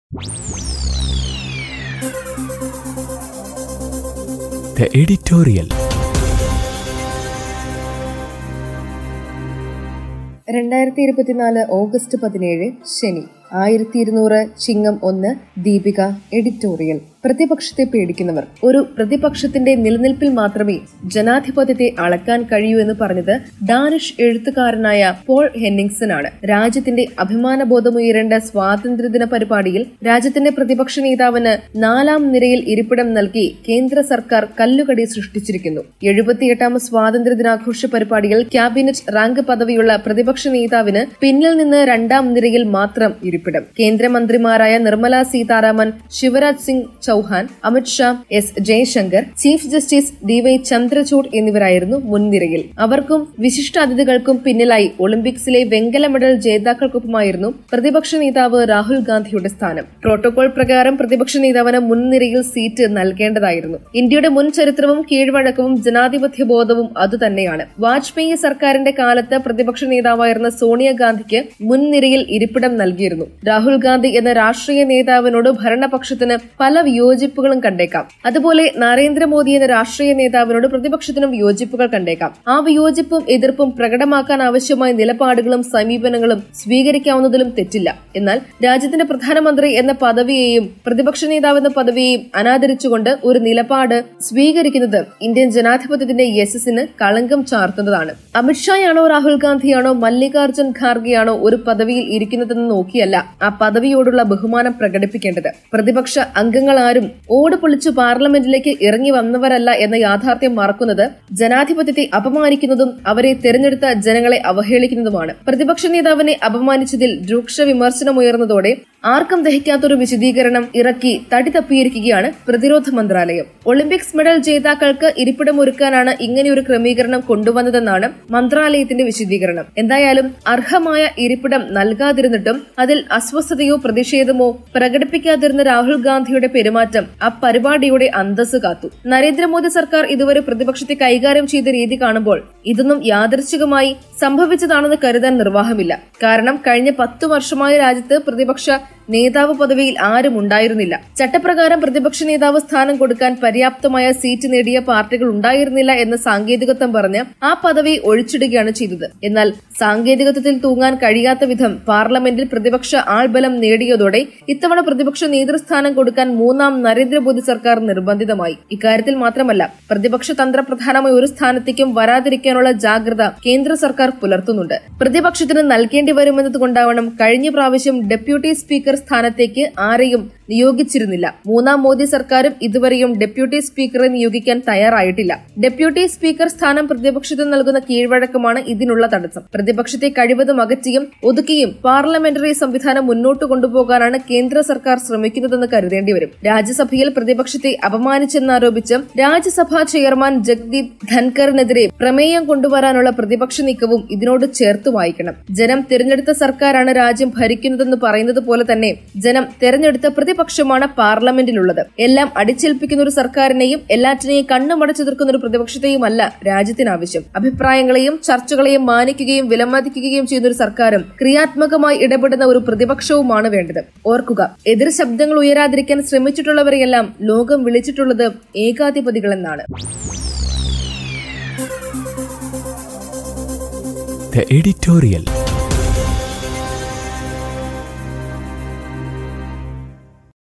The editorial. 2024 August 17 ശനി. 1200 ചിങ്ങം 1 Deepika editorial. പ്രതിപക്ഷത്തെ പേടിക്കുന്നവർ. ഒരു പ്രതിപക്ഷത്തിന്റെ നിലനിൽപ്പിൽ മാത്രമേ ജനാധിപത്യത്തെ അളക്കാൻ കഴിയൂ എന്ന് പറഞ്ഞത് ഡാനിഷ് എഴുത്തുകാരനായ പോൾ ഹെന്നിങ്സൺ ആണ്. രാജ്യത്തിന്റെ അഭിമാനബോധമുയരേണ്ട സ്വാതന്ത്ര്യദിന പരിപാടിയിൽ രാജ്യത്തിന്റെ പ്രതിപക്ഷ നേതാവിന് 4ാം നിരയിൽ ഇരിപ്പിടം നൽകി കേന്ദ്ര സർക്കാർ കല്ലുകടി സൃഷ്ടിച്ചിരിക്കുന്നു. 78ാം സ്വാതന്ത്ര്യദിനാഘോഷ പരിപാടിയിൽ ക്യാബിനറ്റ് റാങ്ക് പദവിയുള്ള പ്രതിപക്ഷ നേതാവിന് പിന്നിൽ നിന്ന് 2ാം നിരയിൽ മാത്രം ഇരിപ്പിടം. കേന്ദ്രമന്ത്രിമാരായ Nirmala Sitharaman, Shivraj Singh Chouhan, Amit Shah, S Jaishankar, chief justice DY Chandrachud എന്നിവരായിരുന്നു മുൻനിരയിൽ. അവർക്കും വിശിഷ്ട അതിഥികൾക്കും പിന്നിലായി ഒളിമ്പിക്സിലെ വെങ്കല മെഡൽ ജേതാക്കൾക്കൊപ്പമായിരുന്നു പ്രതിപക്ഷ നേതാവ് രാഹുൽ ഗാന്ധിയുടെ സ്ഥാനം. പ്രോട്ടോകോൾ പ്രകാരം പ്രതിപക്ഷ നേതാവിന് മുൻനിരയിൽ സീറ്റ് നൽകേണ്ടതായിരുന്നു. ഇന്ത്യയുടെ മുൻ ചരിത്രവും കീഴ്വഴക്കവും ജനാധിപത്യ ബോധവും അതുതന്നെയാണ്. വാജ്പേയി സർക്കാരിന്റെ കാലത്ത് പ്രതിപക്ഷ നേതാവായിരുന്ന സോണിയാഗാന്ധിക്ക് മുൻനിരയിൽ ഇരിപ്പിടം നൽകിയിരുന്നു. രാഹുൽ ഗാന്ധി എന്ന രാഷ്ട്രീയ നേതാവിനോട് ഭരണപക്ഷത്തിന് പല വിയോജിപ്പുകളും കണ്ടേക്കാം. അതുപോലെ നരേന്ദ്രമോദി എന്ന രാഷ്ട്രീയ നേതാവിനോട് പ്രതിപക്ഷത്തിനും വിയോജിപ്പുകൾ കണ്ടേക്കാം. ആ വിയോജിപ്പും എതിർപ്പും പ്രകടമാക്കാൻ ആവശ്യമായ നിലപാടുകളും സമീപനങ്ങളും സ്വീകരിക്കാവുന്നതിലും തെറ്റില്ല. എന്നാൽ രാജ്യത്തിന്റെ പ്രധാനമന്ത്രി എന്ന പദവിയെയും പ്രതിപക്ഷ നേതാവ് എന്ന പദവിയെയും അനാദരിച്ചുകൊണ്ട് ഒരു നിലപാട് സ്വീകരിക്കുന്നത് ഇന്ത്യൻ ജനാധിപത്യത്തിന്റെ യശസ്സിന് കളങ്കം ചാർത്തുന്നതാണ്. അമിത്ഷായാണോ രാഹുൽ ഗാന്ധിയാണോ മല്ലികാർജ്ജുൻ ഖാർഗെയാണോ ഒരു പദവിയിൽ ഇരിക്കുന്നതെന്ന് നോക്കിയല്ല ആ പദവിയോടുള്ള ബഹുമാനം പ്രകടിപ്പിക്കേണ്ടത്. പ്രതിപക്ഷ അംഗങ്ങൾ ആരും ഓട് പൊളിച്ചു പാർലമെന്റിലേക്ക് ഇറങ്ങി വന്നവരല്ല എന്ന യാഥാർത്ഥ്യം മറക്കുന്നത് ജനാധിപത്യത്തെ അപമാനിക്കുന്നതും അവരെ തെരഞ്ഞെടുത്ത ജനങ്ങളെ അവഹേളിക്കുന്നതുമാണ്. പ്രതിപക്ഷ നേതാവിനെ അപമാനിച്ചതിൽ രൂക്ഷ വിമർശനമുയർന്നതോടെ ആർക്കും ദഹിക്കാത്തൊരു വിശദീകരണം ഇറക്കി തടി തപ്പിയിരിക്കുകയാണ് പ്രതിരോധ മന്ത്രാലയം. ഒളിമ്പിക്സ് മെഡൽ ജേതാക്കൾക്ക് ഇരിപ്പിടമൊരുക്കാനാണ് ഇങ്ങനെയൊരു ക്രമീകരണം കൊണ്ടുവന്നതെന്നാണ് മന്ത്രാലയത്തിന്റെ വിശദീകരണം. എന്തായാലും അർഹമായ ഇരിപ്പിടം നൽകാതിരുന്നിട്ടും അതിൽ അസ്വസ്ഥതയോ പ്രതിഷേധമോ പ്രകടിപ്പിക്കാതിരുന്ന രാഹുൽ ഗാന്ധിയുടെ പെരുമാറ്റം ആ പരിപാടിയുടെ അന്തസ് കാത്തു. നരേന്ദ്രമോദി സർക്കാർ ഇതുവരെ പ്രതിപക്ഷത്തെ കൈകാര്യം ചെയ്ത രീതി കാണുമ്പോൾ ഇതൊന്നും യാദൃച്ഛികമായി സംഭവിച്ചതാണെന്ന് കരുതാൻ നിർവാഹമില്ല. കാരണം കഴിഞ്ഞ 10 വർഷമായ രാജ്യത്ത് പ്രതിപക്ഷ നേതാവ് പദവിയിൽ ആരും ഉണ്ടായിരുന്നില്ല. ചട്ടപ്രകാരം പ്രതിപക്ഷ നേതാവ് സ്ഥാനം കൊടുക്കാൻ പര്യാപ്തമായ സീറ്റ് നേടിയ പാർട്ടികൾ ഉണ്ടായിരുന്നില്ല എന്ന സാങ്കേതികത്വം പറഞ്ഞ് ആ പദവി ഒഴിച്ചിടുകയാണ് ചെയ്തത്. എന്നാൽ സാങ്കേതികത്വത്തിൽ തൂങ്ങാൻ കഴിയാത്ത വിധം പാർലമെന്റിൽ പ്രതിപക്ഷ ആൾബലം നേടിയതോടെ ഇത്തവണ പ്രതിപക്ഷ നേതൃസ്ഥാനം കൊടുക്കാൻ 3ാം നരേന്ദ്രമോദി സർക്കാർ നിർബന്ധിതമായി. ഇക്കാര്യത്തിൽ മാത്രമല്ല, പ്രതിപക്ഷ തന്ത്രപ്രധാനമായ ഒരു സ്ഥാനത്തേക്കും വരാതിരിക്കാനുള്ള ജാഗ്രത കേന്ദ്ര സർക്കാർ പുലർത്തുന്നുണ്ട്. പ്രതിപക്ഷത്തിന് നൽകേണ്ടി വരുമെന്നതുകൊണ്ടാവണം കഴിഞ്ഞ പ്രാവശ്യം ഡെപ്യൂട്ടി സ്പീക്കർ സ്ഥാനത്തേക്ക് ആരെയും നിയോഗിച്ചിരുന്നില്ല. 3ാം മോദി സർക്കാരും ഇതുവരെയും ഡെപ്യൂട്ടി സ്പീക്കറെ നിയോഗിക്കാൻ തയ്യാറായിട്ടില്ല. ഡെപ്യൂട്ടി സ്പീക്കർ സ്ഥാനം പ്രതിപക്ഷത്തിന് നൽകുന്ന കീഴ്വഴക്കമാണ് ഇതിനുള്ള തടസ്സം. പ്രതിപക്ഷത്തെ കഴിവതും അകറ്റിയും ഒതുക്കിയും പാർലമെന്ററി സംവിധാനം മുന്നോട്ട് കൊണ്ടുപോകാനാണ് കേന്ദ്ര സർക്കാർ ശ്രമിക്കുന്നതെന്ന് കരുതേണ്ടി വരും. രാജ്യസഭയിൽ പ്രതിപക്ഷത്തെ അപമാനിച്ചെന്നാരോപിച്ച് രാജ്യസഭാ ചെയർമാൻ ജഗ്ദീപ് ധൻകറിനെതിരെ പ്രമേയം കൊണ്ടുവരാനുള്ള പ്രതിപക്ഷ നീക്കവും ഇതിനോട് ചേർത്ത് വായിക്കണം. ജനം തിരഞ്ഞെടുത്ത സർക്കാരാണ് രാജ്യം ഭരിക്കുന്നതെന്ന് പറയുന്നത് പോലെ തന്നെ ജനം തെരഞ്ഞെടുത്ത പ്രതിപക്ഷമാണ് പാർലമെന്റിലുള്ളത്. എല്ലാം അടിച്ചേൽപ്പിക്കുന്ന ഒരു സർക്കാരിനെയും എല്ലാറ്റിനെയും കണ്ണുമടച്ചു തീർക്കുന്ന ഒരു പ്രതിപക്ഷത്തെയുമല്ല രാജ്യത്തിനാവശ്യം. അഭിപ്രായങ്ങളെയും ചർച്ചകളെയും മാനിക്കുകയും വിലമതിക്കുകയും ചെയ്യുന്ന ഒരു സർക്കാരും ക്രിയാത്മകമായി ഇടപെടുന്ന ഒരു പ്രതിപക്ഷവുമാണ് വേണ്ടത്. ഓർക്കുക, എതിർ ശബ്ദങ്ങൾ ഉയരാതിരിക്കാൻ ശ്രമിച്ചിട്ടുള്ളവരെയെല്ലാം ലോകം വിളിച്ചിട്ടുള്ളത് ഏകാധിപതികളെന്നാണ്. The editorial.